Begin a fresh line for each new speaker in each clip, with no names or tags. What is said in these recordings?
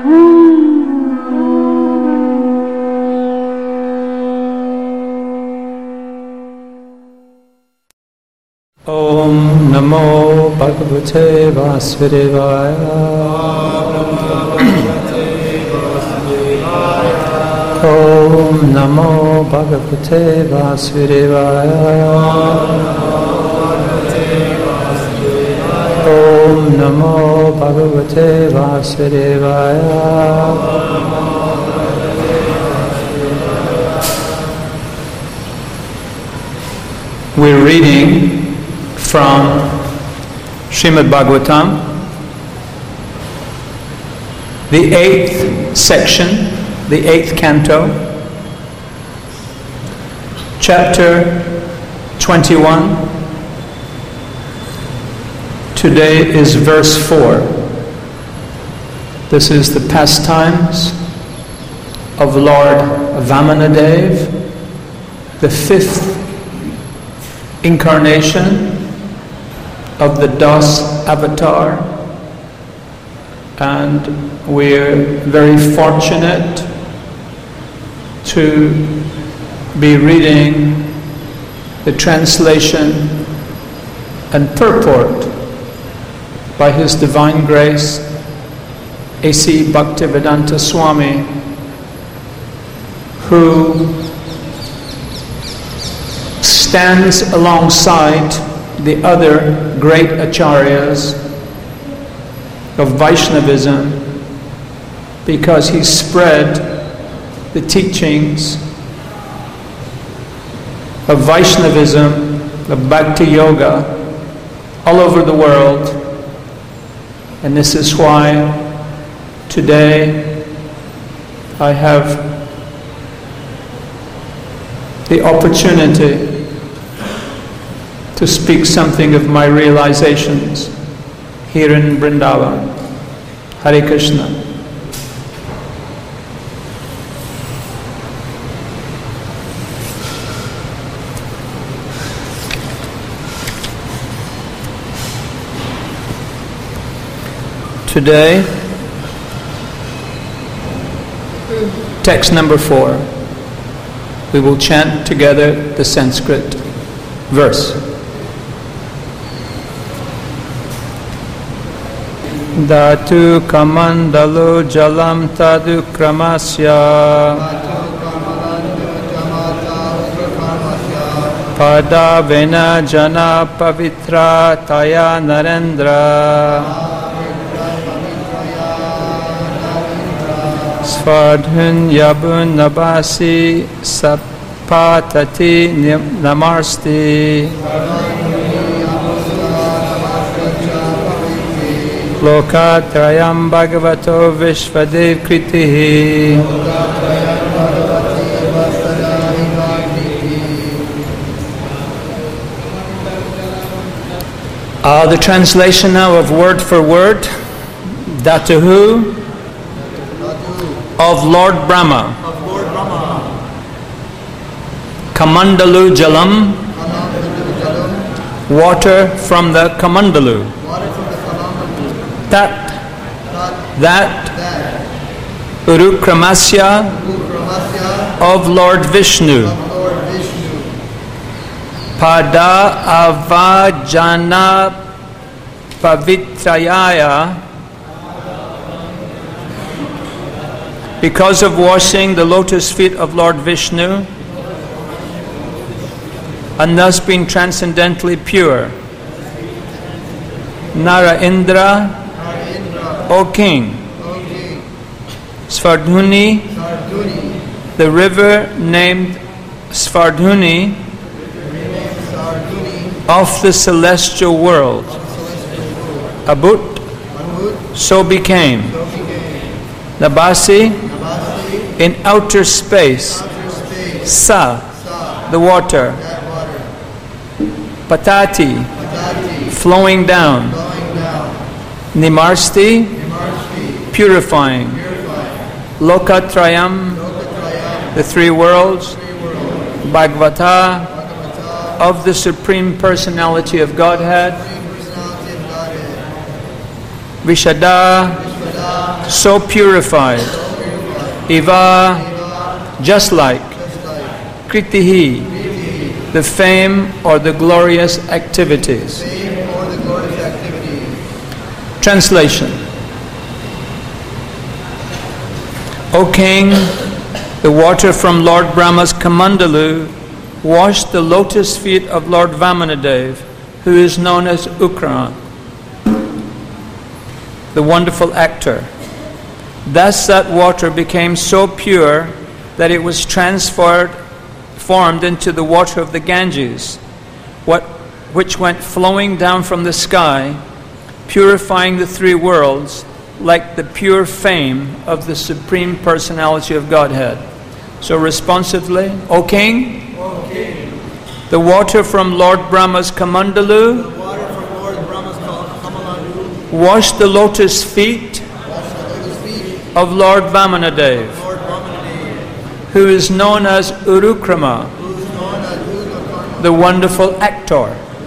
Om Namo Bhagavate Vasudevaya. Om Namo Bhagavate Vasudevaya. Om Namo Bhagavate Vasudevaya. We're reading from Srimad Bhagavatam, the 8th section, the 8th canto, chapter 21. Today is verse 4. This is the pastimes of Lord Vamanadev, the 5th incarnation of the Das Avatar, and we're very fortunate to be reading the translation and purport by His Divine Grace A.C. Bhaktivedanta Swami, who stands alongside the other great acharyas of Vaishnavism because he spread the teachings of Vaishnavism, of Bhakti Yoga, all over the world. And this is why today I have the opportunity to speak something of my realizations here in Vrindavan. Hare Krishna. Today, text number 4. We will chant together the Sanskrit verse. Dhatu kamandalo jalam tadu kramasya pada vena jana pavitra taya narendra svadhun yabun nabasi sapatati namarsti Lokatrayam Bhagavato Vishvadev Kritihi. The translation now of word for word. Dhatuhu of Lord Brahma. Kamandalu Jalam, water from the Kamandalu. That Urukramasya of Lord Vishnu. Pada avajana pavitrayaya, because of washing the lotus feet of Lord Vishnu and thus being transcendentally pure. Narendra, O King, Svardhuni, the river named Svardhuni of the celestial world. Abut, so became. Nabasi, in outer space. Sa, the water. Patati, flowing down. Nimarsti, purifying. Lokatrayam, the three worlds. Bhagavata, of the Supreme Personality of Godhead. Vishada, so purified, Eva, just like, Kritihi, the fame or the glorious activities. Translation. O King, the water from Lord Brahma's Kamandalu washed the lotus feet of Lord Vamanadev, who is known as Ukrama, the wonderful actor. Thus that water became so pure that it was transformed into the water of the Ganges, which went flowing down from the sky, purifying the three worlds like the pure fame of the Supreme Personality of Godhead. So responsively, O King, the water from Lord Brahma's Kamandalu washed the lotus feet of Lord Vamanadev, who is known as Urukrama, the wonderful actor.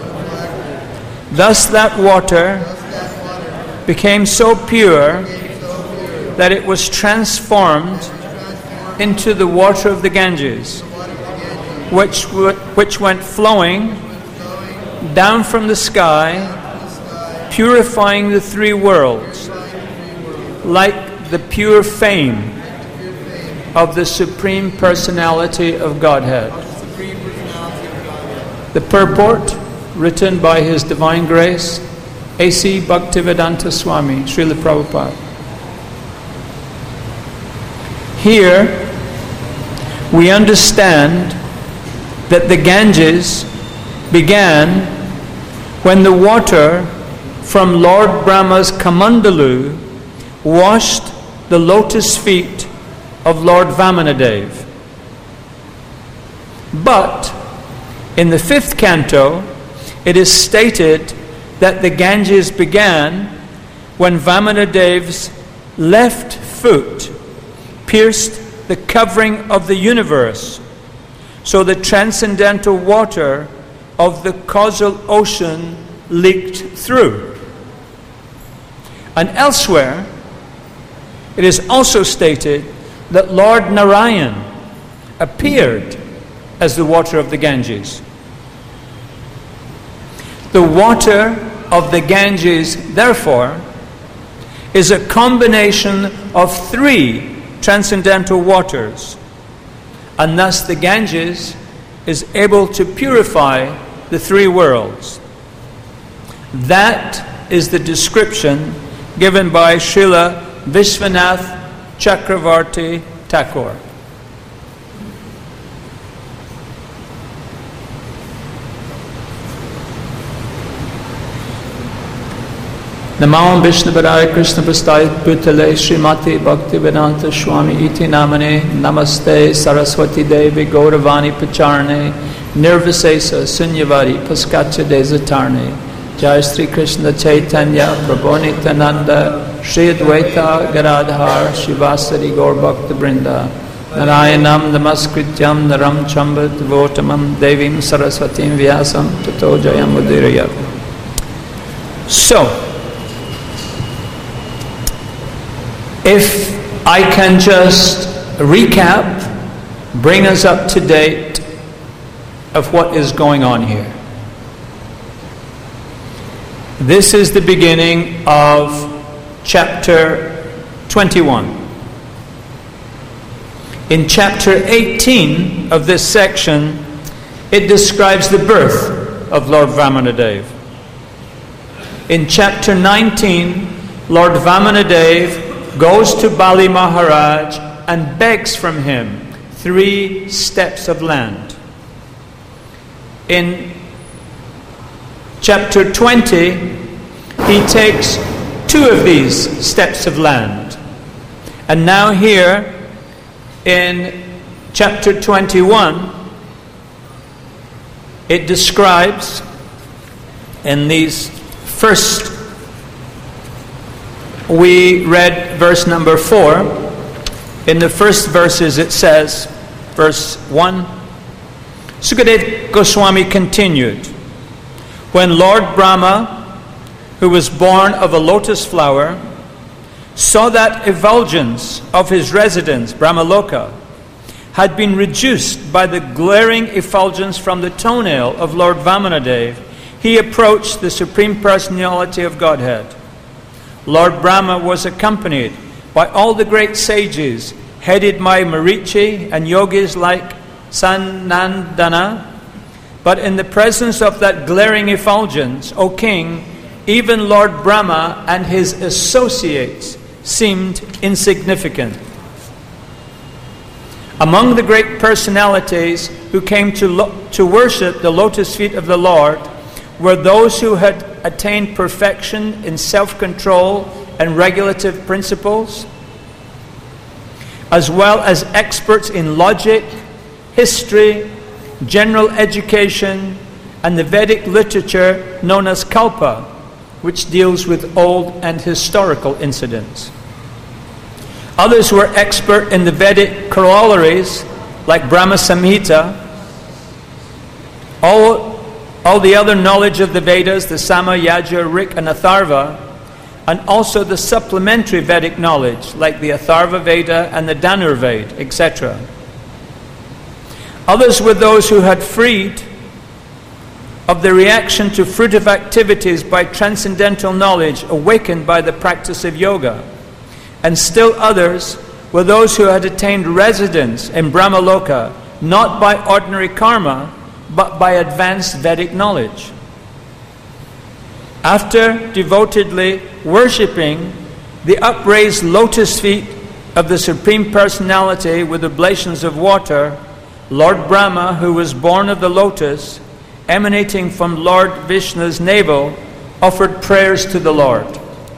Thus that water became so pure that it was transformed into the water of the Ganges, which went flowing down from the sky, purifying the three worlds, like the pure fame of the Supreme Personality of Godhead. The purport, written by His Divine Grace, A.C. Bhaktivedanta Swami, Srila Prabhupada. Here, we understand that the Ganges began when the water from Lord Brahma's Kamandalu washed the lotus feet of Lord Vamanadev. But in the 5th canto, it is stated that the Ganges began when Vamanadev's left foot pierced the covering of the universe, so the transcendental water of the causal ocean leaked through. And elsewhere, it is also stated that Lord Narayan appeared as the water of the Ganges. The water of the Ganges, therefore, is a combination of 3 transcendental waters, and thus the Ganges is able to purify the 3 worlds. That is the description given by Srila Vishwanath Chakravarti Thakur. Namam Vishnupadaya Krishna Prasthaya Bhutale Srimati Bhaktivedanta Swami Iti Namane Namaste Saraswati Devi Gauravani Pacharne Nirvisesa Sunyavari Paskacha Desatarne Jai Sri Krishna Chaitanya Prabhu Nityananda Shri Advaita Gadadhar Shivasari Gaur Bhakta Brinda Narayanam Namaskrityam Naram Chamba Devotamam Devim Saraswatim Vyasam Tato Jayam Udiraya. So, if I can just recap, bring us up to date of what is going on here. This is the beginning of chapter 21. In chapter 18 of this section, it describes the birth of Lord Vamanadev. In chapter 19, Lord Vamanadev goes to Bali Maharaj and begs from him 3 steps of land. In chapter 20, he takes 2 of these steps of land. And now here, in chapter 21, it describes, in these first, we read verse number 4. In the first verses it says, verse 1, Sukadeva Goswami continued, when Lord Brahma, who was born of a lotus flower, saw that effulgence of his residence, Brahmaloka, had been reduced by the glaring effulgence from the toenail of Lord Vamanadev, he approached the Supreme Personality of Godhead. Lord Brahma was accompanied by all the great sages, headed by Marichi and yogis like Sanandana. But in the presence of that glaring effulgence, O king, even Lord Brahma and his associates seemed insignificant. Among the great personalities who came to worship the lotus feet of the Lord were those who had attained perfection in self-control and regulative principles, as well as experts in logic, history, general education, and the Vedic literature known as Kalpa, which deals with old and historical incidents. Others were expert in the Vedic corollaries, like Brahma Samhita, all the other knowledge of the Vedas, the Sama, Yajur, Rik, and Atharva, and also the supplementary Vedic knowledge, like the Atharva Veda and the Dhanurveda, etc. Others were those who had freed of the reaction to fruitive activities by transcendental knowledge awakened by the practice of yoga. And still others were those who had attained residence in Brahmaloka, not by ordinary karma, but by advanced Vedic knowledge. After devotedly worshipping the upraised lotus feet of the Supreme Personality with oblations of water, Lord Brahma, who was born of the lotus, emanating from Lord Vishnu's navel, offered prayers to the Lord.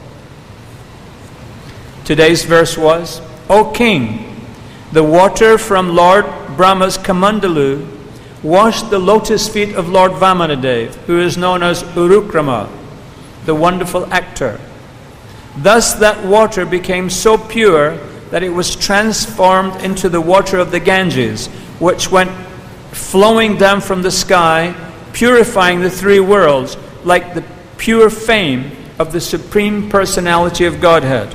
Today's verse was, O king, the water from Lord Brahma's Kamandalu washed the lotus feet of Lord Vamanadev, who is known as Urukrama, the wonderful actor. Thus that water became so pure that it was transformed into the water of the Ganges, which went flowing down from the sky, purifying the three worlds like the pure fame of the Supreme Personality of Godhead.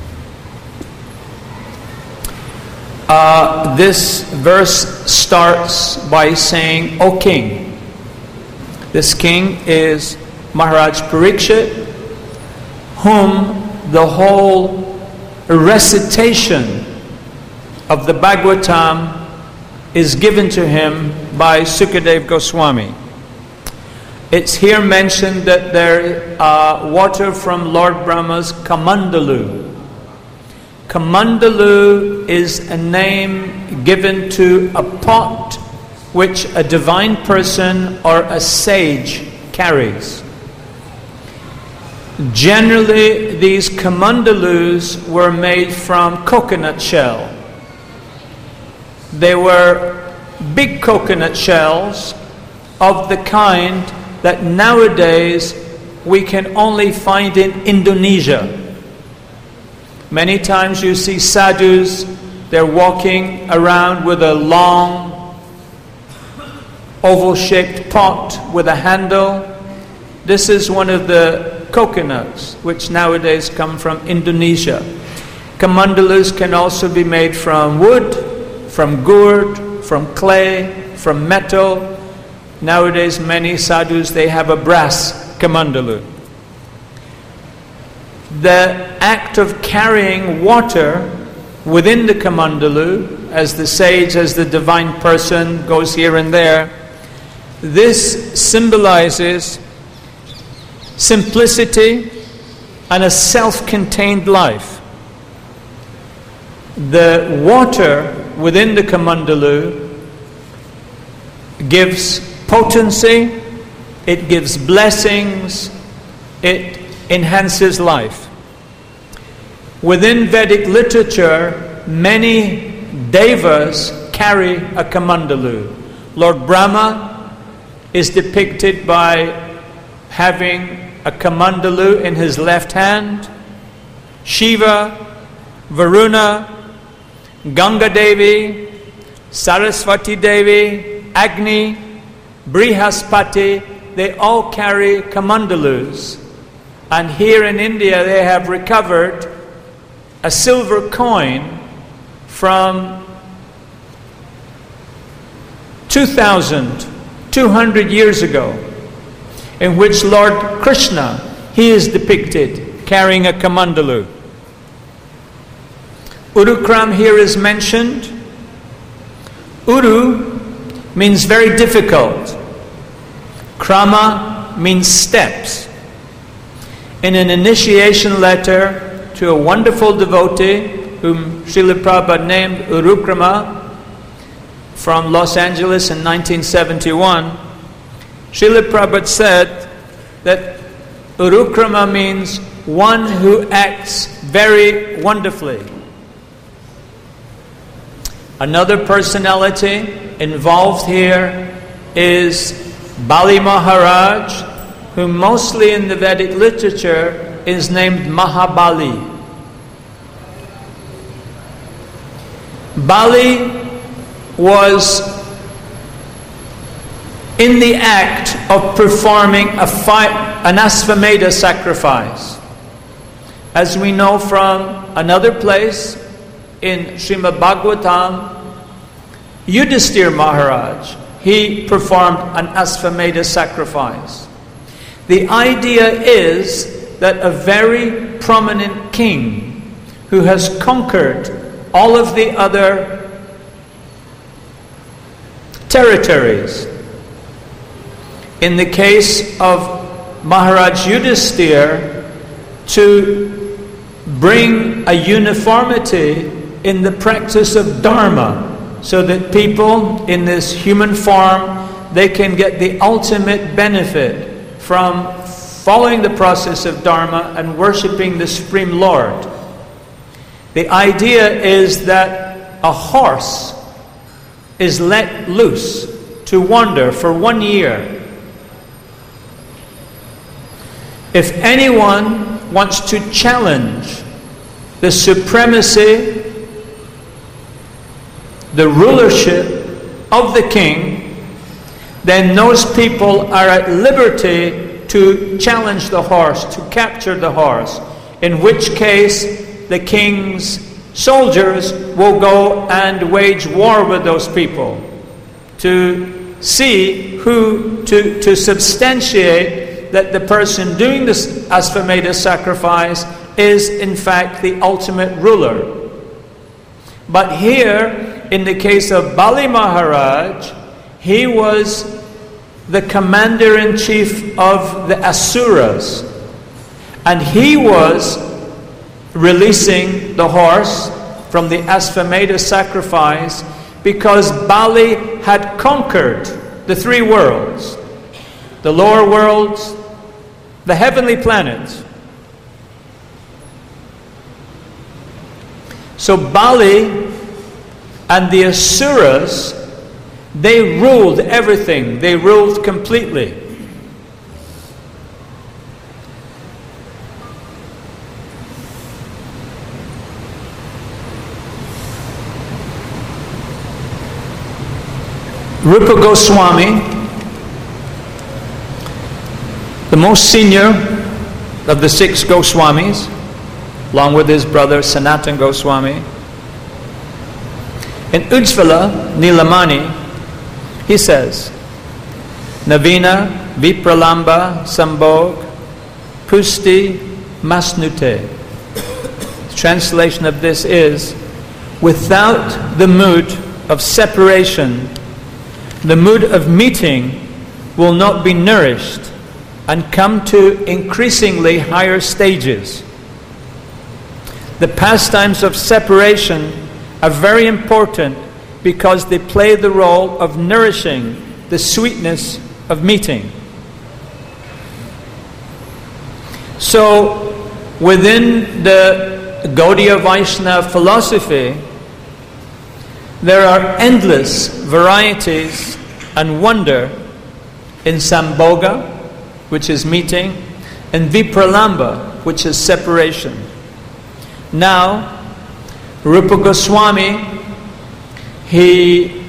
This verse starts by saying, O king. This king is Maharaj Parikshit, whom the whole recitation of the Bhagavatam is given to him by Sukadev Goswami. It's here mentioned that there water from Lord Brahma's Kamandalu. Kamandalu is a name given to a pot which a divine person or a sage carries. Generally, these Kamandalus were made from coconut shell. They were big coconut shells of the kind that nowadays we can only find in Indonesia. Many times you see sadhus, they're walking around with a long oval-shaped pot with a handle. This is one of the coconuts which nowadays come from Indonesia. Kamandalus can also be made from wood, from gourd, from clay, from metal. Nowadays many sadhus, they have a brass kamandalu. The act of carrying water within the kamandalu, as the sage, as the divine person goes here and there, this symbolizes simplicity and a self-contained life. The water within the kamandalu gives potency, it gives blessings, it enhances life. Within Vedic literature, many devas carry a kamandalu. Lord Brahma is depicted by having a kamandalu in his left hand. Shiva, Varuna, Ganga Devi, Saraswati Devi, Agni, Brihaspati, they all carry kamandalus. And here in India they have recovered a silver coin from 2,200 years ago, in which Lord Krishna, he is depicted carrying a kamandalu. Urukram here is mentioned. Uru means very difficult. Krama means steps. In an initiation letter to a wonderful devotee whom Srila Prabhupada named Urukrama from Los Angeles in 1971, Srila Prabhupada said that Urukrama means one who acts very wonderfully. Another personality involved here is Bali Maharaj, who mostly in the Vedic literature is named Mahabali. Bali was in the act of performing an Asvamedha sacrifice. As we know from another place in Srimad Bhagavatam, Yudhisthira Maharaj, he performed an Asvamedha sacrifice. The idea is that a very prominent king who has conquered all of the other territories. In the case of Maharaj Yudhisthira, to bring a uniformity in the practice of Dharma, so that people in this human form, they can get the ultimate benefit from following the process of Dharma and worshipping the Supreme Lord. The idea is that a horse is let loose to wander for 1 year. If anyone wants to challenge the supremacy, the rulership of the king, then those people are at liberty to challenge the horse, to capture the horse, in which case the king's soldiers will go and wage war with those people to see who, to substantiate that the person doing this Asvamedha sacrifice is in fact the ultimate ruler. But here, in the case of Bali Maharaj, he was the commander-in-chief of the Asuras, and he was releasing the horse from the Asvamedha sacrifice because Bali had conquered the 3 worlds, the lower worlds, the heavenly planets. So Bali and the Asuras, they ruled everything. They ruled completely. Rupa Goswami, the most senior of the 6 Goswamis, along with his brother Sanatan Goswami, in Ujjvala Nilamani, he says, Navina Vipralamba Sambhog Pusti Masnute. The translation of this is, without the mood of separation, the mood of meeting will not be nourished and come to increasingly higher stages. The pastimes of separation are very important because they play the role of nourishing the sweetness of meeting. So, within the Gaudiya Vaishnava philosophy, there are endless varieties and wonder in Sambhoga, which is meeting, and Vipralamba, which is separation. Now, Rupa Goswami, he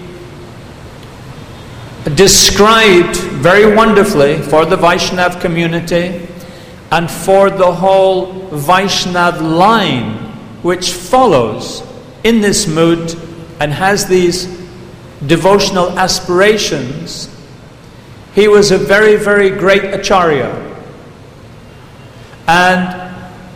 described very wonderfully for the Vaishnava community and for the whole Vaishnava line which follows in this mood and has these devotional aspirations, he was a very, very great acharya. And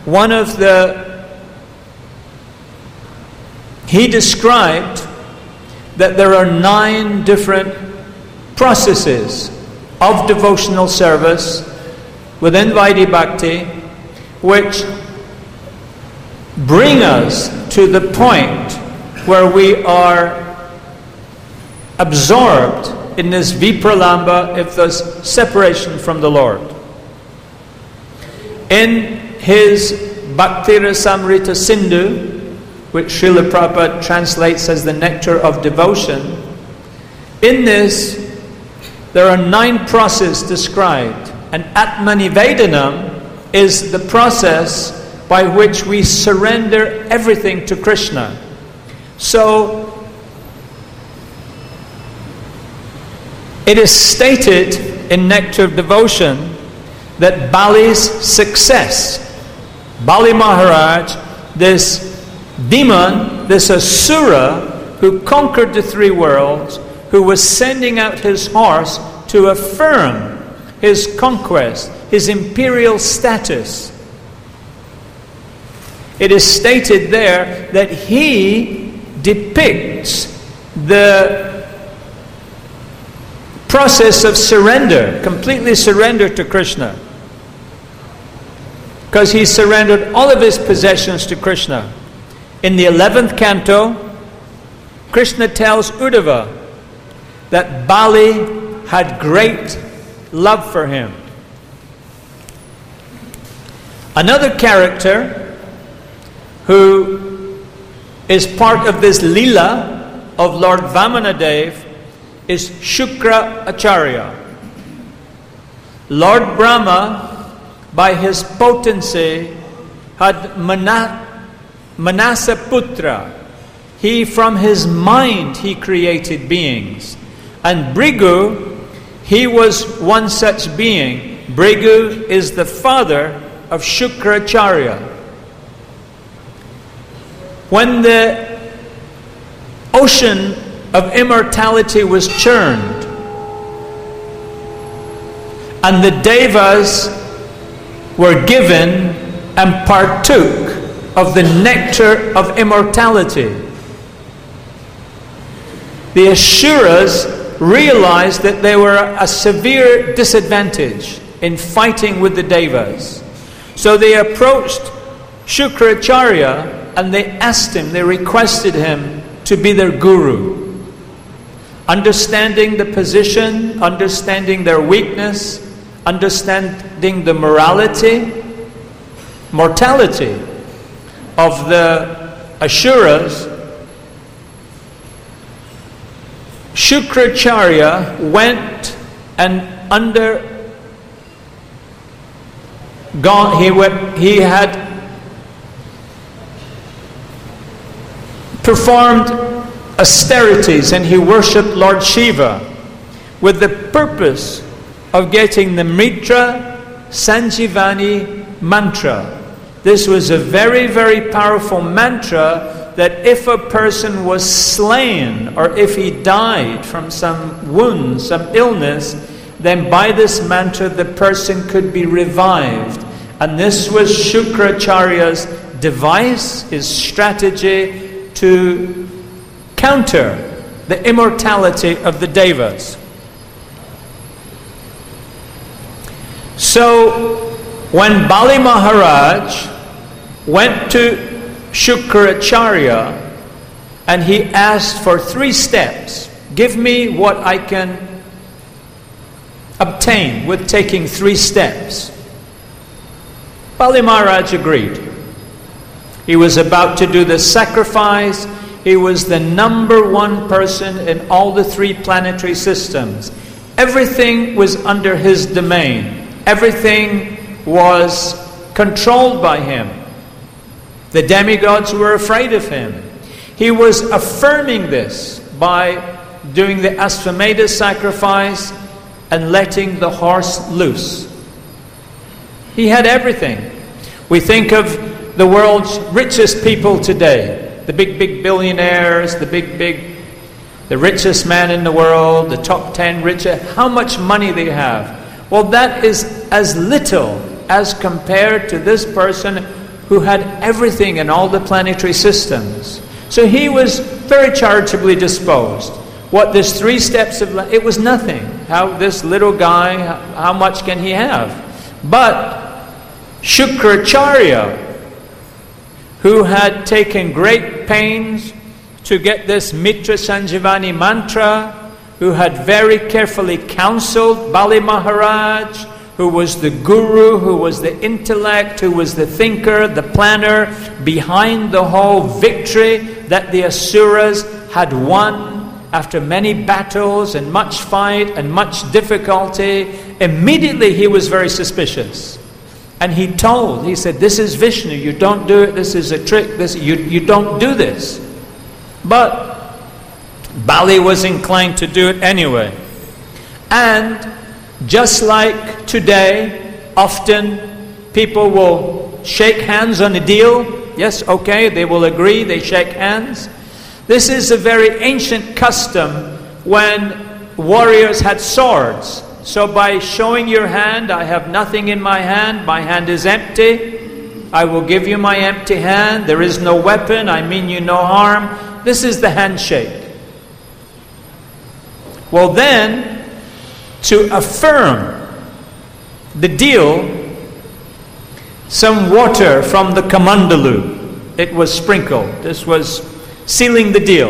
he described that there are 9 different processes of devotional service within Vaidhi Bhakti which bring us to the point where we are absorbed in this vipralamba, if there's separation from the Lord. In his Bhakti Rasamrita Sindhu, which Srila Prabhupada translates as the nectar of devotion, in this there are 9 processes described, and Atmanivedanam is the process by which we surrender everything to Krishna. So it is stated in Nectar of Devotion that Bali's success, Bali Maharaj, this demon, this asura who conquered the 3 worlds, who was sending out his horse to affirm his conquest, his imperial status. It is stated there that he depicts the process of surrender, completely surrender to Krishna. Because he surrendered all of his possessions to Krishna. In the 11th canto, Krishna tells Uddhava that Bali had great love for him. Another character who is part of this lila of Lord Vamanadev is Shukra Acharya. Lord Brahma, by his potency, had Manasa Putra. He, from his mind, he created beings. And Bhrigu, he was one such being. Bhrigu is the father of Shukracharya. When the ocean of immortality was churned, and the Devas were given and partook of the nectar of immortality, the Asuras realized that they were a severe disadvantage in fighting with the Devas. So they approached Shukracharya and they asked him, they requested him to be their guru. Understanding the position, understanding their weakness, understanding the mortality of the Asuras, Shukracharya went and he had performed austerities and he worshipped Lord Shiva with the purpose of getting the Mitra Sanjivani mantra. This was a very, very powerful mantra that if a person was slain or if he died from some wound, some illness, then by this mantra the person could be revived. And this was Shukracharya's device, his strategy to counter the immortality of the Devas. So when Bali Maharaj went to Shukracharya and he asked for 3 steps. Give me what I can obtain with taking 3 steps. Bali Maharaj agreed. He was about to do the sacrifice. He was the number 1 person in all the 3 planetary systems. Everything was under his domain. Everything was controlled by him. The demigods were afraid of him. He was affirming this by doing the Ashvamedha sacrifice and letting the horse loose. He had everything. We think of the world's richest people today, the big billionaires, the richest man in the world, the top 10 richest, how much money they have. Well, that is as little as compared to this person who had everything in all the planetary systems. So he was very charitably disposed. What, there's 3 steps of life, it was nothing. How this little guy, how much can he have? But Shukracharya, who had taken great pains to get this Mitra Sanjivani mantra, who had very carefully counseled Bali Maharaj, who was the guru, who was the intellect, who was the thinker, the planner behind the whole victory that the Asuras had won after many battles and much fight and much difficulty. Immediately he was very suspicious. And he said, this is Vishnu, you don't do it, this is a trick, you don't do this. But Bali was inclined to do it anyway. And just like today, often people will shake hands on a deal. Yes, okay, they will agree, they shake hands. This is a very ancient custom when warriors had swords. So by showing your hand, I have nothing in my hand is empty. I will give you my empty hand. There is no weapon, I mean you no harm. This is the handshake. Well then, to affirm the deal, some water from the Kamandalu, it was sprinkled. This was sealing the deal.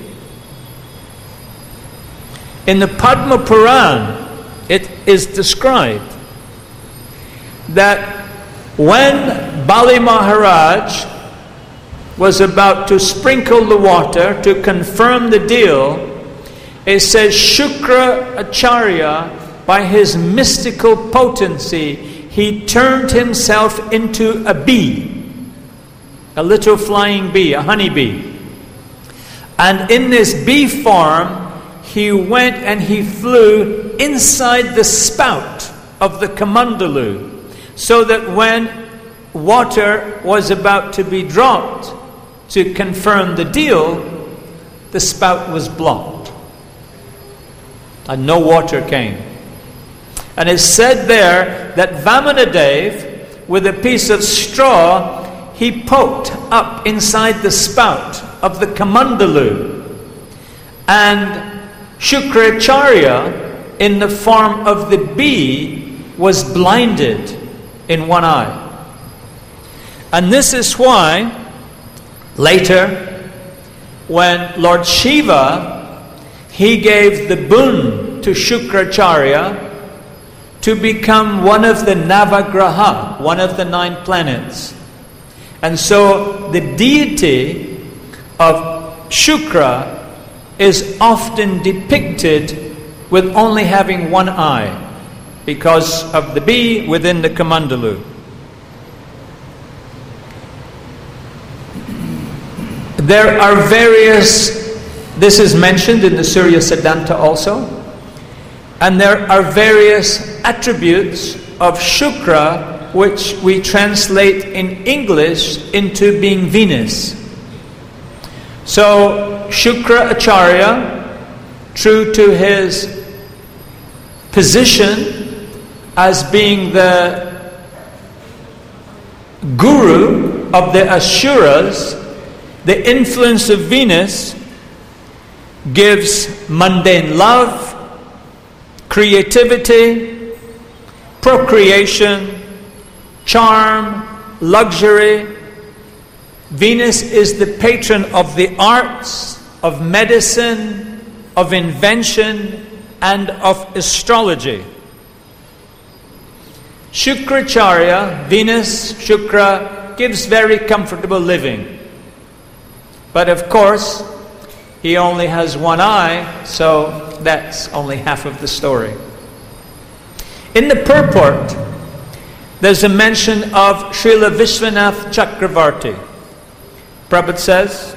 In the Padma Puran, it is described that when Bali Maharaj was about to sprinkle the water to confirm the deal, it says Shukra Acharya, by his mystical potency, he turned himself into a bee, a little flying bee, a honeybee. And in this bee form, he went and he flew inside the spout of the Kamandalu, so that when water was about to be dropped to confirm the deal, the spout was blocked and no water came. And it's said there that Vamanadev, with a piece of straw, he poked up inside the spout of the Kamandalu, and Shukracharya, in the form of the bee, was blinded in one eye. And this is why later, when Lord Shiva, he gave the boon to Shukracharya to become one of the Navagraha, one of the 9 planets. And so the deity of Shukra is often depicted with only having one eye because of the bee within the Kamandalu. There are various, this is mentioned in the Surya Siddhanta also, and there are various attributes of Shukra which we translate in English into being Venus. So Shukra Acharya, true to his position as being the guru of the Asuras, the influence of Venus gives mundane love, creativity, procreation, charm, luxury. Venus is the patron of the arts, of medicine, of invention, and of astrology. Shukracharya, Venus, Shukra, gives very comfortable living. But of course, he only has one eye, so that's only half of the story. In the purport, there's a mention of Srila Vishwanath Chakravarti. Prabhupada says,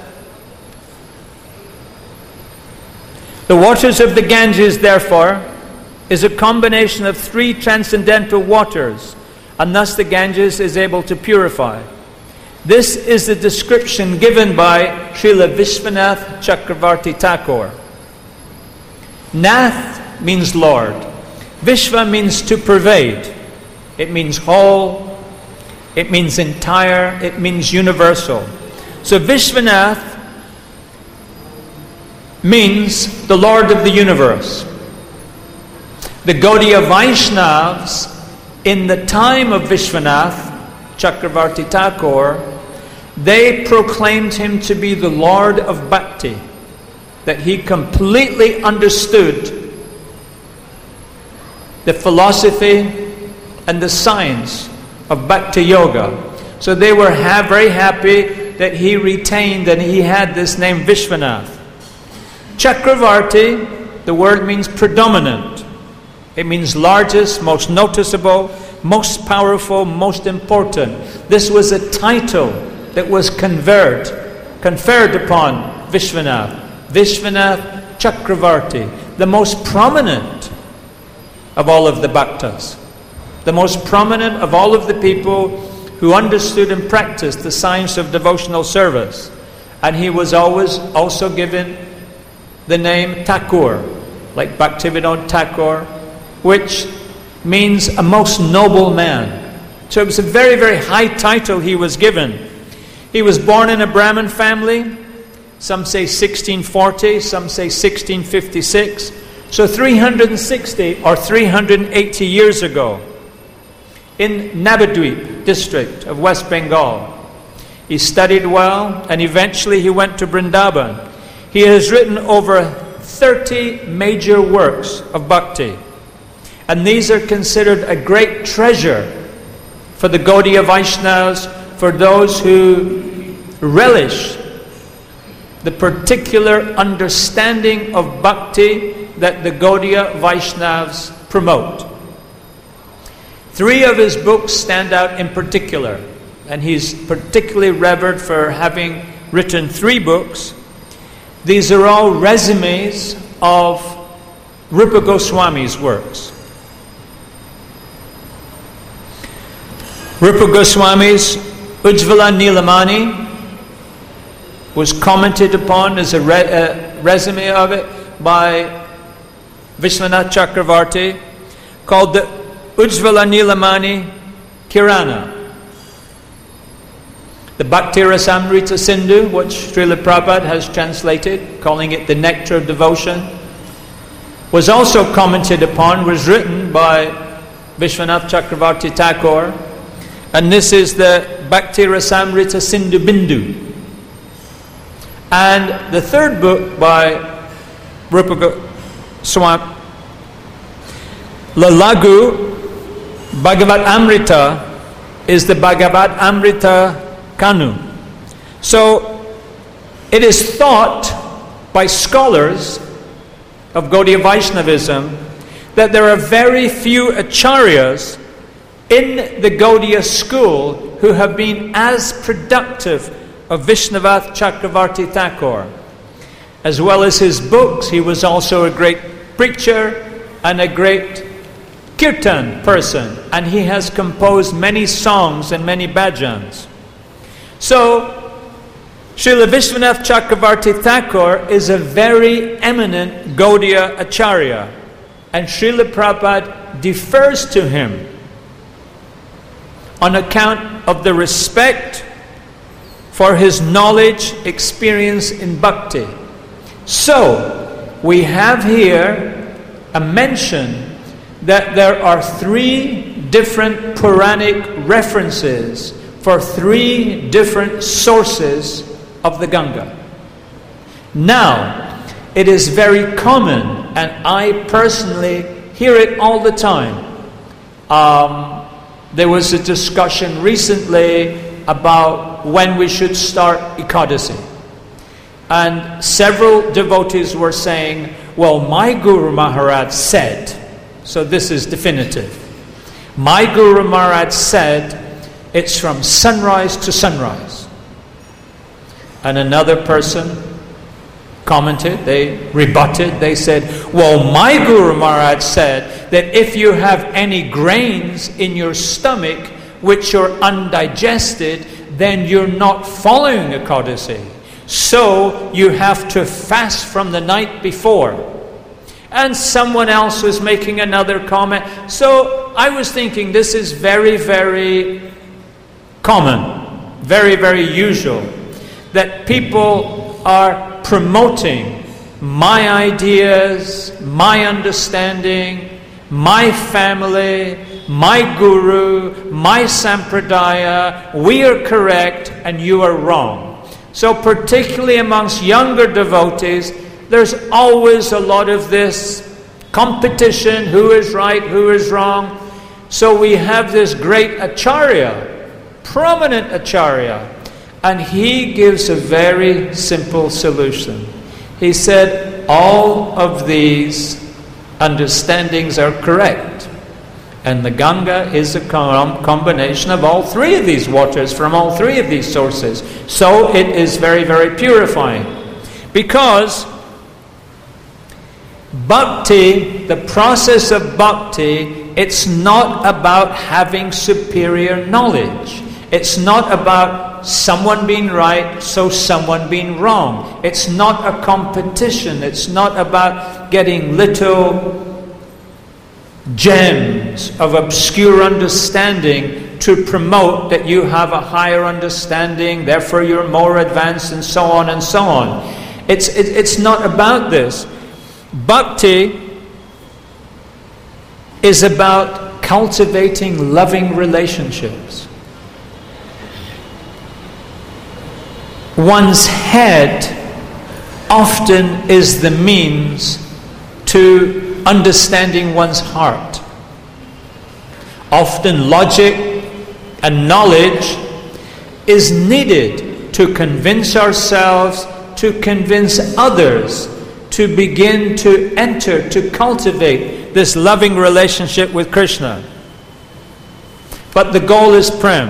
the waters of the Ganges, therefore, is a combination of 3 transcendental waters, and thus the Ganges is able to purify. This is the description given by Srila Vishwanath Chakravarti Thakur. Nath means Lord. Vishva means to pervade. It means whole. It means entire. It means universal. So Vishwanath means the Lord of the universe. The Gaudiya Vaishnavas, in the time of Vishwanath Chakravarti Thakur, they proclaimed him to be the Lord of Bhakti, that he completely understood the philosophy and the science of Bhakti Yoga. So they were very happy that he retained and he had this name Vishwanath. Chakravarti, the word means predominant. It means largest, most noticeable, most powerful, most important. This was a title that was conferred upon Vishwanath. Vishwanath Chakravarti, the most prominent of all of the bhaktas, the most prominent of all of the people who understood and practiced the science of devotional service. And he was always also given the name Thakur, like Bhaktivinoda Thakur, which means a most noble man. So it was a very, very high title he was given. He was born in a Brahmin family. Some say 1640, some say 1656. So 360 or 380 years ago, in Nabadwip district of West Bengal. He studied well, and eventually he went to Vrindavan. He has written over 30 major works of bhakti, and these are considered a great treasure for the Gaudiya Vaishnavas, for those who relish the particular understanding of bhakti that the Gaudiya Vaishnavas promote. 3 of his books stand out in particular, and he's particularly revered for having written 3 books. These are all resumes of Rupa Goswami's works. Rupa Goswami's Ujjvala Nilamani was commented upon as a resume of it by Vishwanath Chakravarti, called the Ujjvala Nilamani Kirana. The Bhakti Rasamrita Sindhu, which Srila Prabhupada has translated, calling it the Nectar of Devotion, was also commented upon, was written by Vishwanath Chakravarti Thakur, and this is the Bhakti Rasamrita Sindhu Bindu. And the third book by Rupa Goswami, Lalagu Bhagavad Amrita, is the Bhagavad Amrita Kanu. So it is thought by scholars of Gaudiya Vaishnavism that there are very few acharyas in the Gaudiya school who have been as productive of Vishwanath Chakravarti Thakur. As well as his books, he was also a great preacher and a great kirtan person, and he has composed many songs and many bhajans. So, Srila Vishwanath Chakravarti Thakur is a very eminent Gaudiya Acharya, and Srila Prabhupada defers to him on account of the respect for his knowledge, experience in bhakti. So, we have here a mention that there are 3 different Puranic references for 3 different sources of the Ganga. Now, it is very common, and I personally hear it all the time. There was a discussion recently about when we should start Ekadasi. And several devotees were saying, well, my Guru Maharaj said, so this is definitive. My Guru Maharaj said, it's from sunrise to sunrise. And another person commented, they rebutted, they said, well, my Guru Maharaj said that if you have any grains in your stomach which are undigested, then you're not following Ekadasi. So you have to fast from the night before. And someone else was making another comment. So I was thinking this is very, very common, very, very usual, that people are promoting my ideas, my understanding, my family, my guru, my sampradaya. We are correct and you are wrong. So particularly amongst younger devotees, there's always a lot of this competition, who is right, who is wrong. So we have this great acharya, prominent acharya, and he gives a very simple solution. He said, all of these understandings are correct. And the Ganga is a combination of all three of these waters, from all three of these sources. So it is very, very purifying. Because bhakti, the process of bhakti, it's not about having superior knowledge. It's not about someone being right, so someone being wrong. It's not a competition. It's not about getting little gems of obscure understanding to promote that you have a higher understanding, therefore you're more advanced, and so on and so on. It's not about this. Bhakti is about cultivating loving relationships. One's head often is the means to understanding one's heart. Often logic and knowledge is needed to convince ourselves, to convince others, to begin to enter, to cultivate this loving relationship with Krishna. But the goal is prem.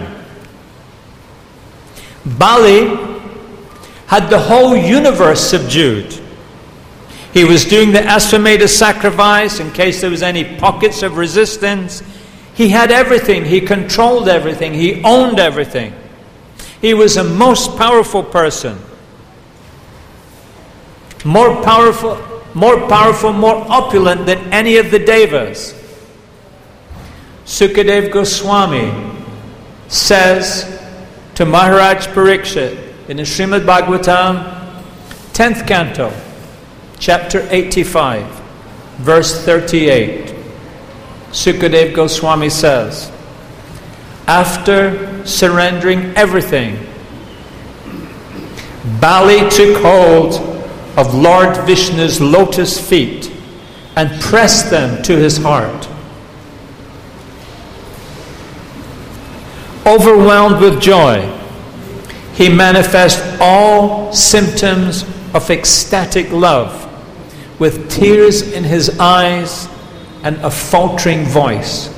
Bali had the whole universe subdued. He was doing the Ashwamedha sacrifice in case there was any pockets of resistance. He had everything. He controlled everything. He owned everything. He was a most powerful person. More powerful, more opulent than any of the devas. Sukadeva Goswami says to Maharaj Parikshit in the Srimad Bhagavatam, 10th canto, chapter 85, verse 38. Sukadeva Goswami says, after surrendering everything, Bali took hold of Lord Vishnu's lotus feet and pressed them to his heart. Overwhelmed with joy, he manifests all symptoms of ecstatic love, with tears in his eyes and a faltering voice.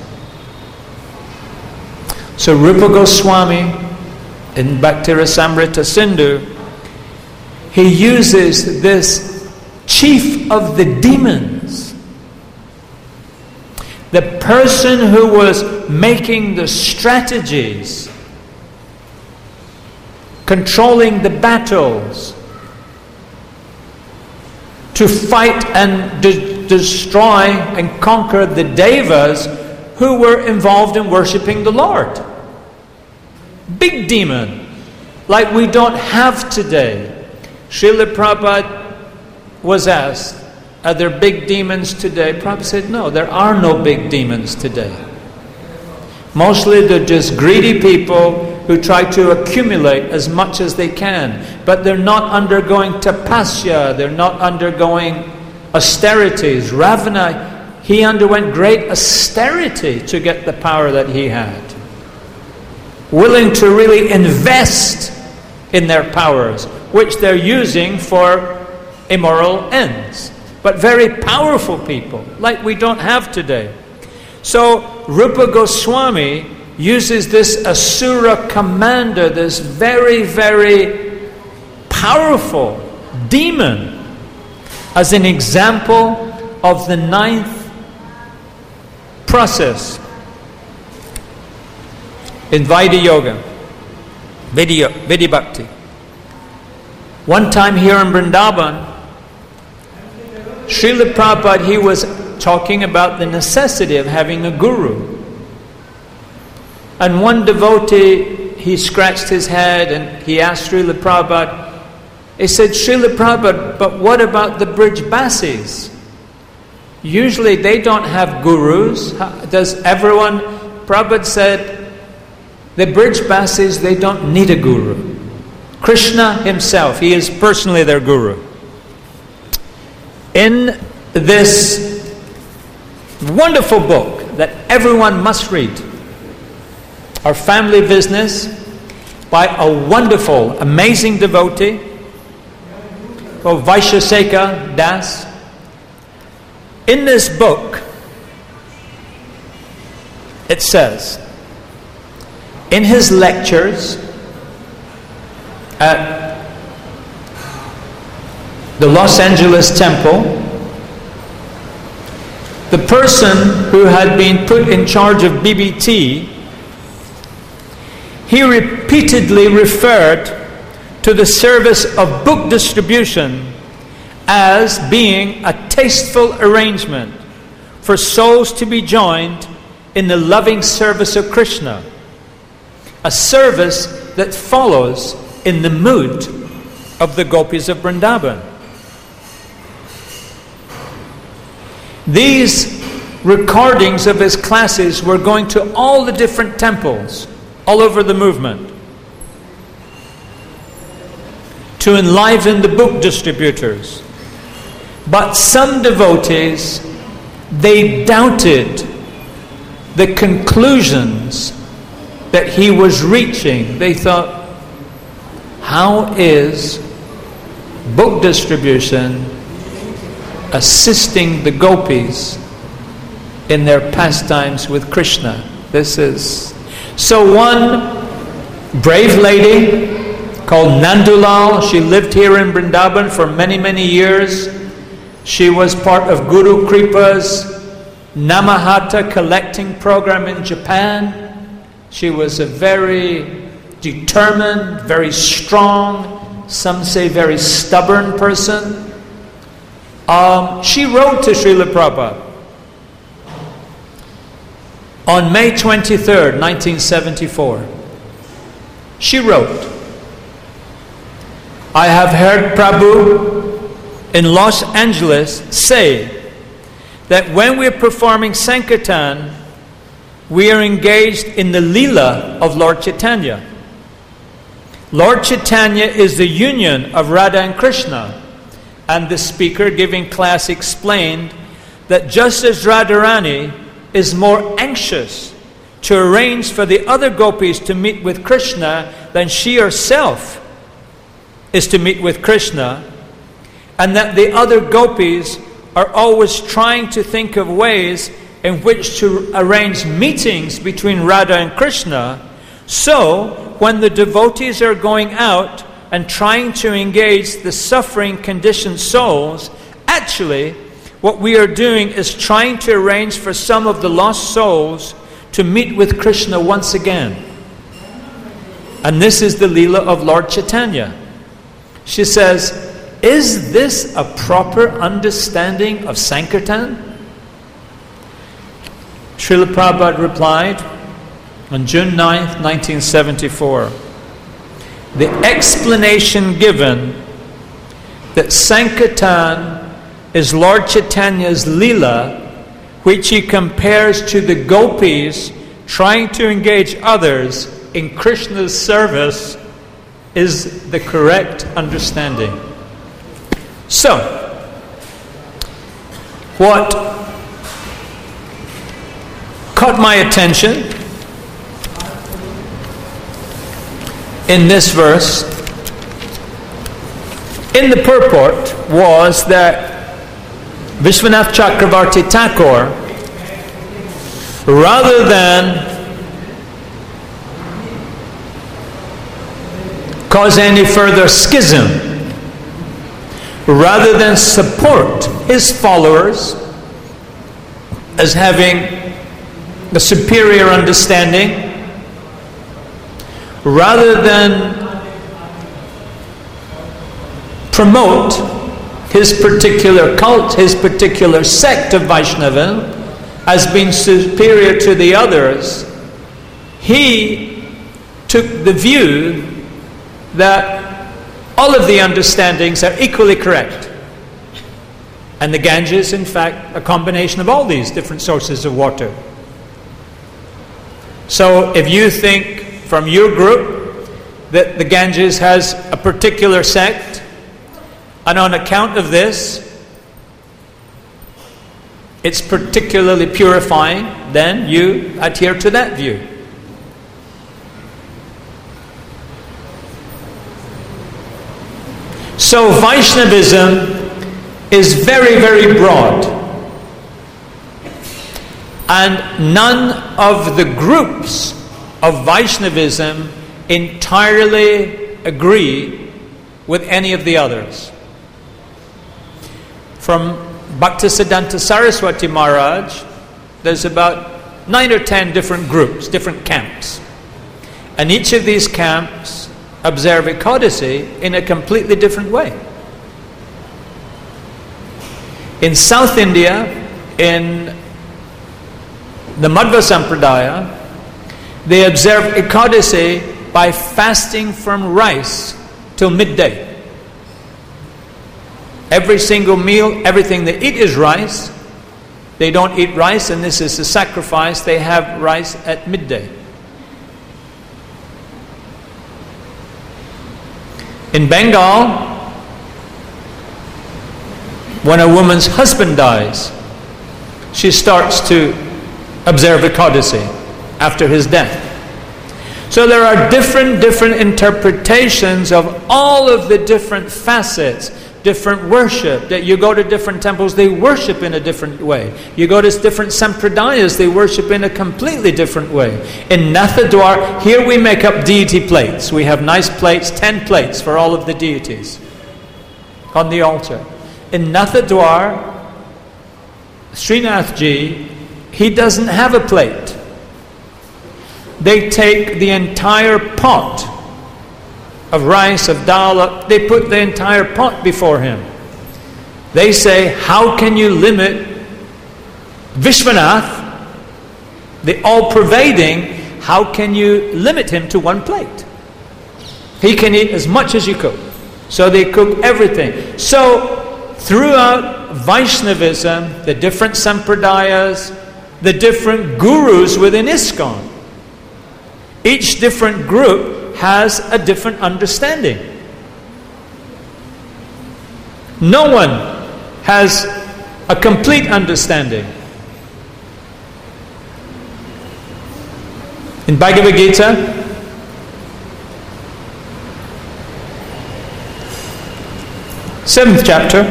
So Rupa Goswami in Bhakti Rasamrita Sindhu, he uses this chief of the demons, the person who was making the strategies, controlling the battles, to fight and destroy and conquer the devas who were involved in worshipping the Lord. Big demon, like we don't have today. Srila Prabhupada was asked, are there big demons today? Prabhupada said, no, there are no big demons today. Mostly they're just greedy people who try to accumulate as much as they can. But they're not undergoing tapasya, they're not undergoing austerities. Ravana, he underwent great austerity to get the power that he had. Willing to really invest in their powers, which they're using for immoral ends. But very powerful people, like we don't have today. So Rupa Goswami uses this Asura commander, this very, very powerful demon, as an example of the 9th process in Vaidya Yoga. Vidya Bhakti. One time here in Vrindavan, Srila Prabhupada, he was talking about the necessity of having a guru. And one devotee, he scratched his head and he asked Srila Prabhupada, he said, Srila Prabhupada, but what about the Brijbasis? Usually they don't have gurus. Does everyone? Prabhupada said, the Brijbasis, they don't need a guru. Krishna himself, he is personally their guru. In this wonderful book that everyone must read, Our Family Business, by a wonderful, amazing devotee called Vaishesika Das. In this book, it says, in his lectures at the Los Angeles Temple, the person who had been put in charge of BBT, he repeatedly referred to the service of book distribution as being a tasteful arrangement for souls to be joined in the loving service of Krishna, a service that follows in the mood of the gopis of Vrindavan. These recordings of his classes were going to all the different temples all over the movement to enliven the book distributors. But some devotees, they doubted the conclusions that he was reaching. They thought, how is book distribution assisting the gopis in their pastimes with Krishna? This is... So one brave lady called Nandulal, she lived here in Vrindavan for many, many years. She was part of Guru Kripa's Namahata collecting program in Japan. She was a very determined, very strong, some say very stubborn person. She wrote to Srila Prabhupada on May 23rd, 1974. She wrote, I have heard Prabhu in Los Angeles say that when we're performing Sankirtan, we are engaged in the Leela of Lord Chaitanya. Lord Chaitanya is the union of Radha and Krishna. And the speaker giving class explained that just as Radharani is more anxious to arrange for the other gopis to meet with Krishna than she herself is to meet with Krishna, and that the other gopis are always trying to think of ways in which to arrange meetings between Radha and Krishna, so when the devotees are going out and trying to engage the suffering conditioned souls, actually what we are doing is trying to arrange for some of the lost souls to meet with Krishna once again. And this is the Leela of Lord Chaitanya. She says, is this a proper understanding of Sankirtan? Srila Prabhupada replied on June 9th, 1974, the explanation given that Sankirtan is Lord Chaitanya's Leela, which he compares to the gopis trying to engage others in Krishna's service, is the correct understanding. So, what caught my attention in this verse, in the purport, was that Vishwanath Chakravarti Thakur, rather than cause any further schism, rather than support his followers as having a superior understanding, rather than promote his particular cult, his particular sect of Vaishnava as being superior to the others, he took the view that all of the understandings are equally correct. And the Ganges is, in fact, a combination of all these different sources of water. So if you think from your group that the Ganges has a particular sect, and on account of this it's particularly purifying, then you adhere to that view. So Vaishnavism is very, very broad. And none of the groups of Vaishnavism entirely agree with any of the others. From Bhaktisiddhanta Saraswati Maharaj, there's about 9 or 10 different groups, different camps. And each of these camps observe Ekadasi in a completely different way. In South India, in the Madhva Sampradaya, they observe Ekadasi by fasting from rice till midday. Every single meal, everything they eat is rice. They don't eat rice, and this is a sacrifice. They have rice at midday. In Bengal, when a woman's husband dies, she starts to observe Ekadasi after his death. So there are different interpretations of all of the different facets, different worship. That you go to different temples, they worship in a different way. You go to different sampradayas, they worship in a completely different way. In Nathadwar, here we make up deity plates. We have nice plates, 10 plates for all of the deities on the altar. In Nathadwar, Srinathji, he doesn't have a plate. They take the entire pot of rice, of dal, they put the entire pot before him. They say, how can you limit Vishwanath, the all-pervading, how can you limit him to one plate? He can eat as much as you cook. So they cook everything. So throughout Vaishnavism, the different sampradayas, the different gurus within ISKCON, each different group has a different understanding. No one has a complete understanding. In Bhagavad Gita, seventh chapter,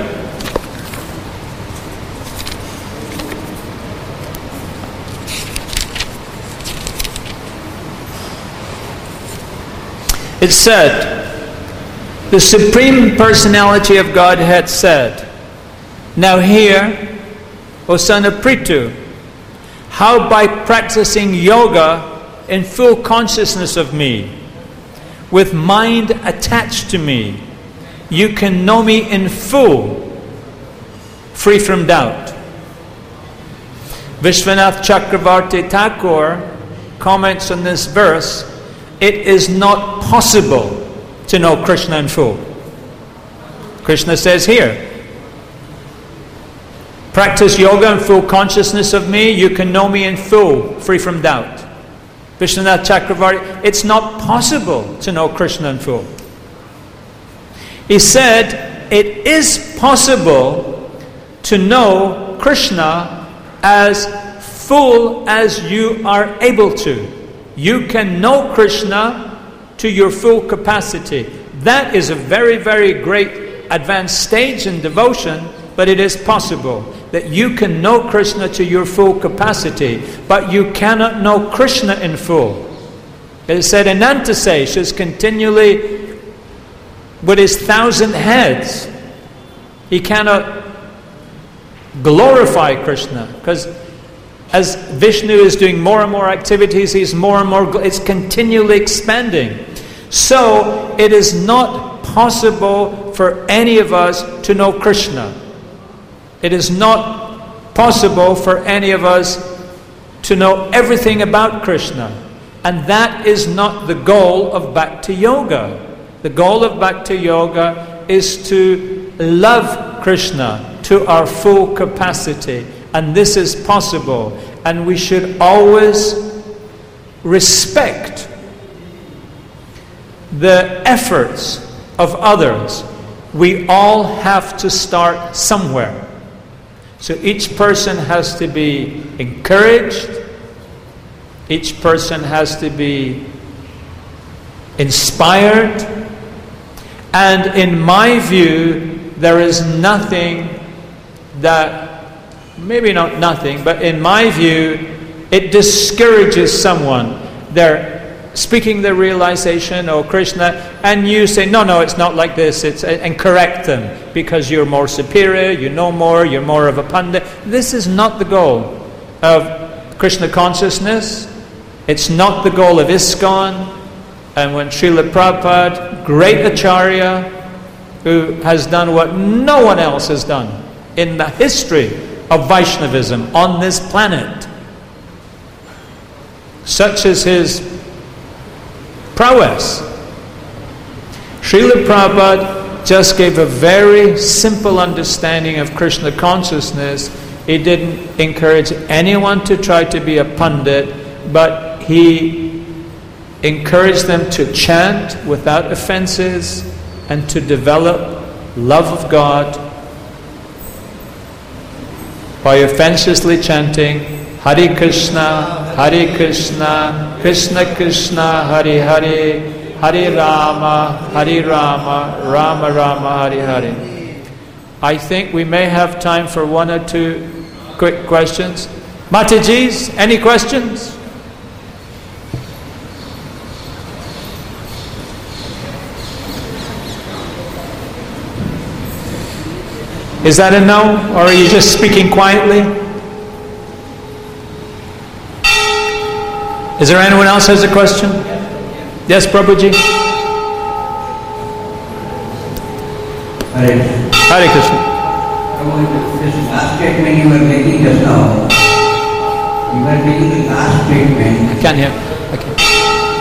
it said, the Supreme Personality of Godhead said, now hear, O son of Prithu, how by practicing yoga in full consciousness of me, with mind attached to me, you can know me in full, free from doubt. Vishwanath Chakravarti Thakur comments on this verse, it is not possible to know Krishna in full. Krishna says here, practice yoga in full consciousness of me, you can know me in full, free from doubt. Vishwanath Chakravarti, it's not possible to know Krishna in full. He said, it is possible to know Krishna as full as you are able to. You can know Krishna to your full capacity. That is a very, very great advanced stage in devotion, but it is possible that you can know Krishna to your full capacity, but you cannot know Krishna in full. It said Anantasesh is continually with his 1,000 heads. He cannot glorify Krishna because As Vishnu is doing more and more activities, he's more and more, it's continually expanding. So it is not possible for any of us to know Krishna. It is not possible for any of us to know everything about Krishna. And that is not the goal of Bhakti Yoga. The goal of Bhakti Yoga is to love Krishna to our full capacity. And this is possible. And we should always respect the efforts of others. We all have to start somewhere. So each person has to be encouraged. Each person has to be inspired. And in my view, there is nothing that, maybe not nothing, but in my view, it discourages someone. They're speaking the realization, oh Krishna, and you say, no, it's not like this, and correct them, because you're more superior, you know more, you're more of a pandit. This is not the goal of Krishna consciousness. It's not the goal of ISKCON. And when Srila Prabhupada, great Acharya, who has done what no one else has done in the history of Vaishnavism on this planet, such as his prowess. Srila Prabhupada just gave a very simple understanding of Krishna consciousness. He didn't encourage anyone to try to be a pandit, but he encouraged them to chant without offenses and to develop love of God by offenselessly chanting Hare Krishna, Krishna Krishna, Hare Hare, Hare Rama, Rama Rama, Hare Hare. I think we may have time for one or two quick questions. Matajis, any questions? Is that a no? Or are you just speaking quietly? Is there anyone else has a question? Yes, Prabhuji? Hare Krishna.
This last statement you were making just now, you were making the last statement.
I can't hear. Okay.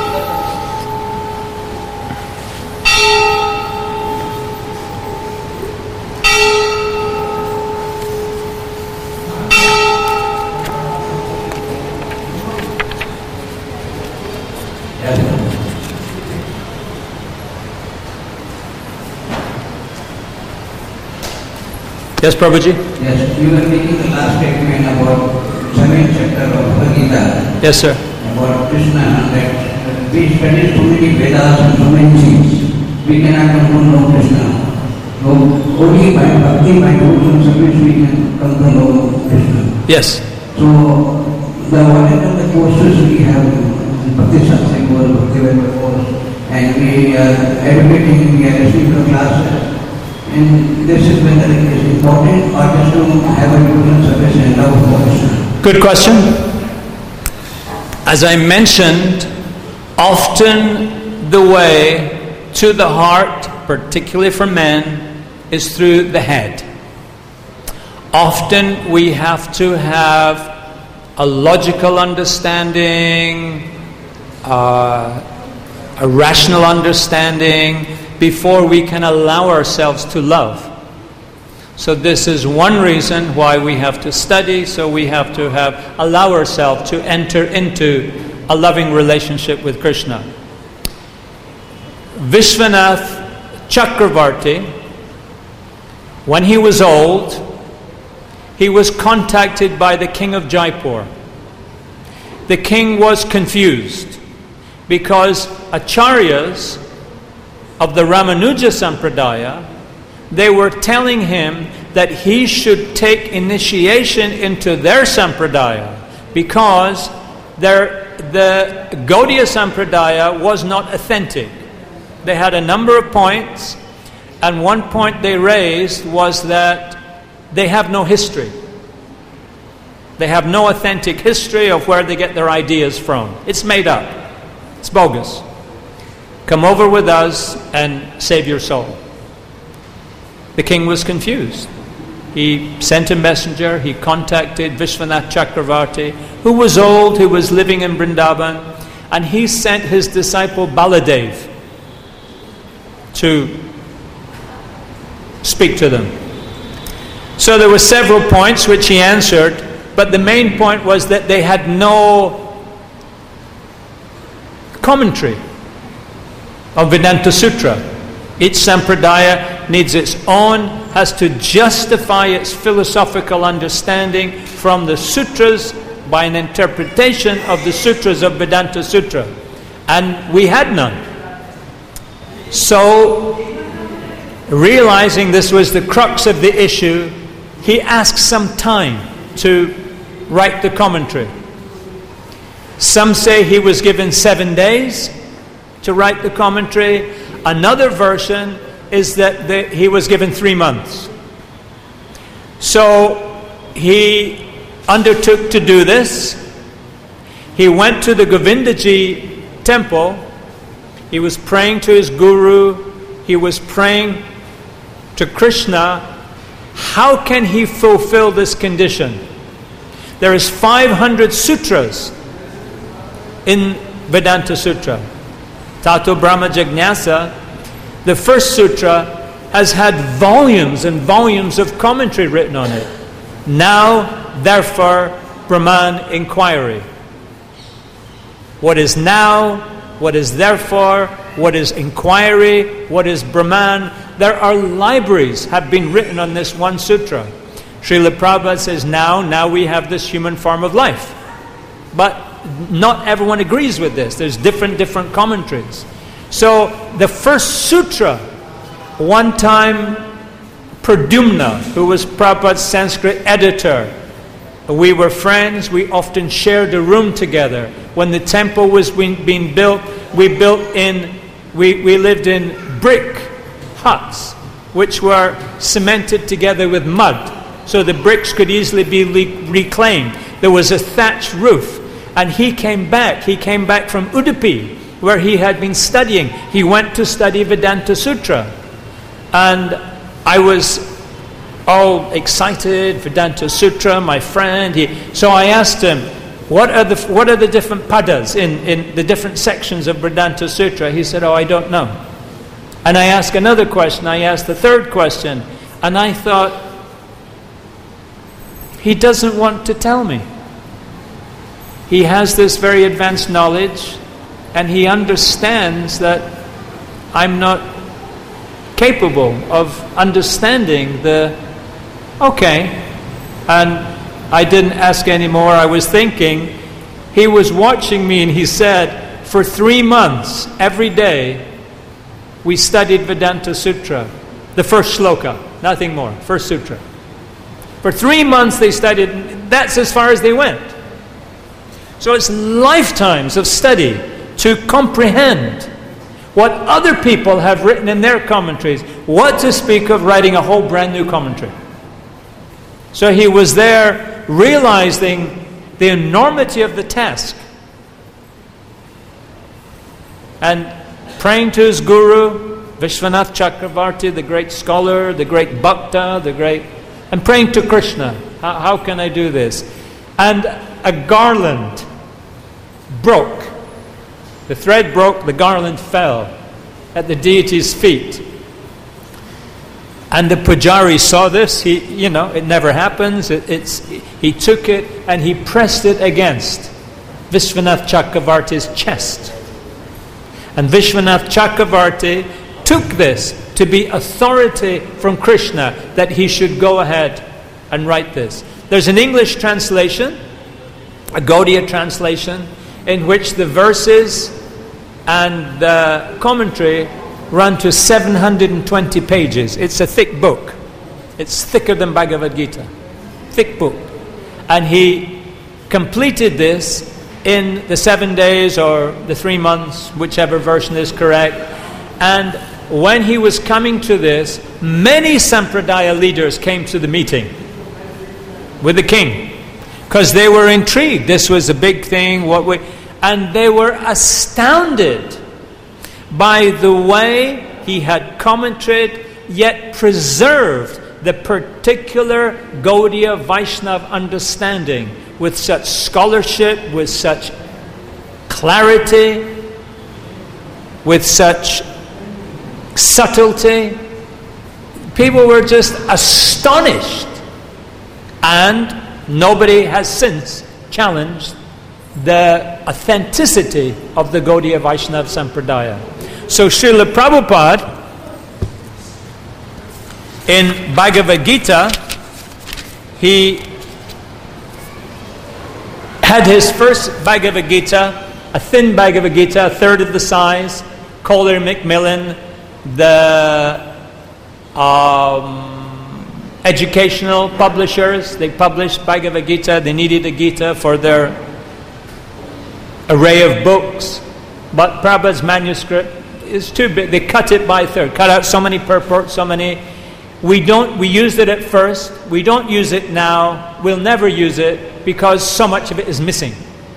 Yes, Prabhuji? Yes, you were making the last statement about 7th chapter of Bhagavad Gita.
Yes, sir.
About Krishna, that we study so many Vedas and so many things. We cannot come to know Krishna. So only by bhakti, by devotion service, we can come to know Krishna.
Yes.
So whatever the courses we have, Bhakti Satsang course, Bhakti Vedanta course, and we are advocating, we are listening to classes. And this is whether it is important or just to have a devotional service and love for Krishna.
Good question. As I mentioned, often the way to the heart, particularly for men, is through the head. Often we have to have a logical understanding, a rational understanding, before we can allow ourselves to love. So this is one reason why we have to study, so we have to allow ourselves to enter into a loving relationship with Krishna. Vishwanath Chakravarti, when he was old, he was contacted by the king of Jaipur. The king was confused because acharyas of the Ramanuja Sampradaya, they were telling him that he should take initiation into their Sampradaya because the Gaudiya Sampradaya was not authentic. They had a number of points, and one point they raised was that they have no history. They have no authentic history of where they get their ideas from. It's made up. It's bogus. Come over with us and save your soul. The king was confused. He sent a messenger. He contacted Vishwanath Chakravarti, who was old, who was living in Vrindavan, and he sent his disciple Baladev to speak to them. So there were several points which he answered, but the main point was that they had no commentary of Vedanta Sutra. Each sampradaya needs its own, has to justify its philosophical understanding from the sutras by an interpretation of the sutras of Vedanta Sutra. And we had none. So, realizing this was the crux of the issue, he asked some time to write the commentary. Some say he was given 7 days to write the commentary. Another version is that he was given 3 months. So he undertook to do this. He went to the Govindaji temple. He was praying to his guru. He was praying to Krishna. How can he fulfill this condition? There is 500 sutras in Vedanta Sutra. Tato Brahma Jignasa, the first sutra, has had volumes and volumes of commentary written on it. Now, therefore, Brahman inquiry. What is now? What is therefore? What is inquiry? What is Brahman? There are libraries have been written on this one sutra. Srila Prabhupada says, now we have this human form of life. But not everyone agrees with this. There's different commentaries. So the first sutra, one time Pradyumna, who was Prabhupada's Sanskrit editor, we were friends. We often shared a room together. When the temple was being built, we lived in brick huts, which were cemented together with mud, so the bricks could easily be reclaimed. There was a thatched roof. And he came back from Udupi, where he had been studying. He went to study Vedanta Sutra. And I was all excited, Vedanta Sutra, my friend. So I asked him, what are the different padas in the different sections of Vedanta Sutra? He said, I don't know. And I asked another question. I asked the third question. And I thought, he doesn't want to tell me. He has this very advanced knowledge, and he understands that I'm not capable of understanding okay. And I didn't ask anymore. I was thinking, he was watching me, and he said, for 3 months, every day, we studied Vedanta Sutra, the first shloka, nothing more, first sutra. For 3 months they studied, that's as far as they went. So it's lifetimes of study to comprehend what other people have written in their commentaries. What to speak of writing a whole brand new commentary. So he was there realizing the enormity of the task. And praying to his guru, Vishwanath Chakravarti, the great scholar, the great bhakta, and praying to Krishna. How can I do this? And a garland broke. The thread broke, the garland fell at the deity's feet. And the pujari saw this. It never happens. He took it and he pressed it against Vishwanath Chakravarti's chest. And Vishwanath Chakravarti took this to be authority from Krishna that he should go ahead and write this. There's an English translation, a Gaudiya translation, in which the verses and the commentary run to 720 pages. It's a thick book. It's thicker than Bhagavad Gita. Thick book. And he completed this in the 7 days or the 3 months, whichever version is correct. And when he was coming to this, many Sampradaya leaders came to the meeting with the king. Because they were intrigued. This was a big thing. And they were astounded by the way he had commented, yet preserved the particular Gaudiya Vaishnava understanding with such scholarship, with such clarity, with such subtlety. People were just astonished, and nobody has since challenged the authenticity of the Gaudiya Vaishnava Sampradaya. So Srila Prabhupada in Bhagavad Gita, he had his first Bhagavad Gita, a thin Bhagavad Gita, a third of the size. Kohler Macmillan, the educational publishers, they published Bhagavad Gita. They needed a Gita for their array of books. But Prabhupada's manuscript is too big. They cut it by a third, cut out so many purports, so many. We used it at first. We don't use it now. We'll never use it because so much of it is missing.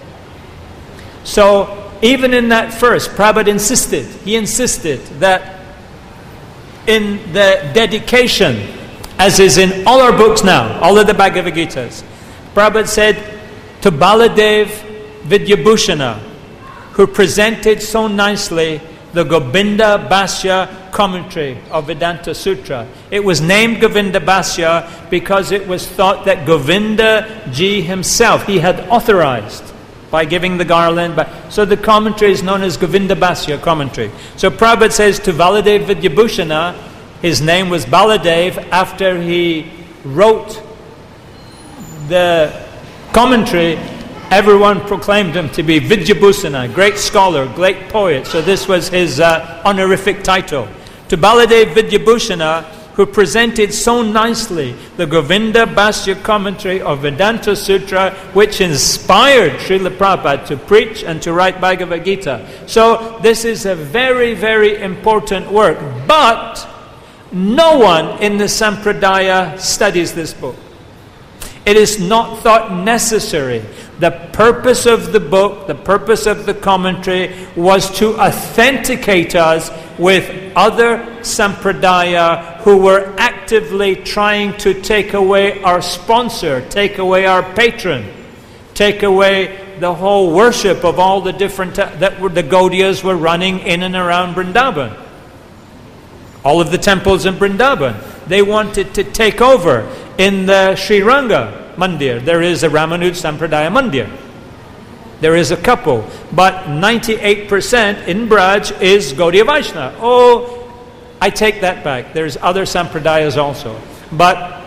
So even in that first, Prabhupada insisted. He insisted that in the dedication, as is in all our books now, all of the Bhagavad Gitas, Prabhupada said to Baladev Vidyabhushana, who presented so nicely the Govinda Bhashya commentary of Vedanta Sutra. It was named Govinda Bhashya because it was thought that Govinda Ji himself, he had authorized by giving the garland. So the commentary is known as Govinda Bhashya commentary. So Prabhupada says to Baladev Vidyabhushana, his name was Baladev after he wrote the commentary. Everyone proclaimed him to be Vidyabhushana, great scholar, great poet. So this was his honorific title. To Baladev Vidyabhushana, who presented so nicely the Govinda Bhashya commentary of Vedanta Sutra, which inspired Srila Prabhupada to preach and to write Bhagavad Gita. So this is a very, very important work. But no one in the Sampradaya studies this book. It is not thought necessary. The purpose of the book, the purpose of the commentary was to authenticate us with other Sampradaya who were actively trying to take away our sponsor, take away our patron, take away the whole worship of all the different that the Gaudiyas were running in and around Vrindavan. All of the temples in Vrindavan. They wanted to take over. In the Sri Ranga Mandir, there is a Ramanuja Sampradaya Mandir. There is a couple. But 98% in Braj is Gaudiya Vaishnava. Oh, I take that back. There's other Sampradayas also. But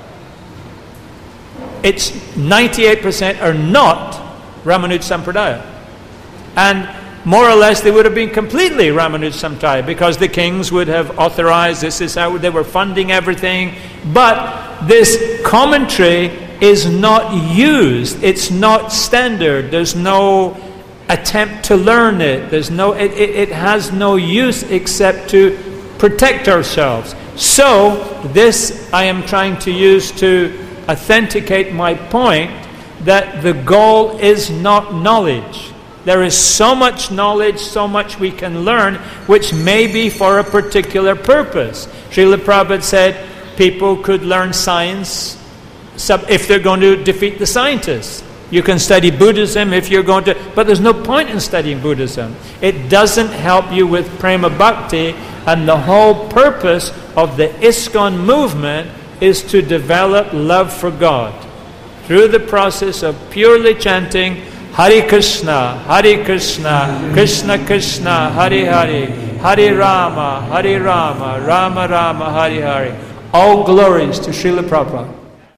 it's 98% are not Ramanuja Sampradaya. And more or less they would have been completely Ramanuja Sampradaya because the kings would have authorized, this is how they were funding everything. But this commentary is not used. It's not standard. There's no attempt to learn it. There's no. It has no use except to protect ourselves. So this I am trying to use to authenticate my point that the goal is not knowledge. There is so much knowledge, so much we can learn, which may be for a particular purpose. Srila Prabhupada said people could learn science if they're going to defeat the scientists. You can study Buddhism if you're going to, but there's no point in studying Buddhism. It doesn't help you with Prema Bhakti, and the whole purpose of the ISKCON movement is to develop love for God through the process of purely chanting Hare Krishna, Krishna Krishna, Hare Hare, Hare Rama, Rama Rama, Hare Hare. All glories to Srila Prabhupada.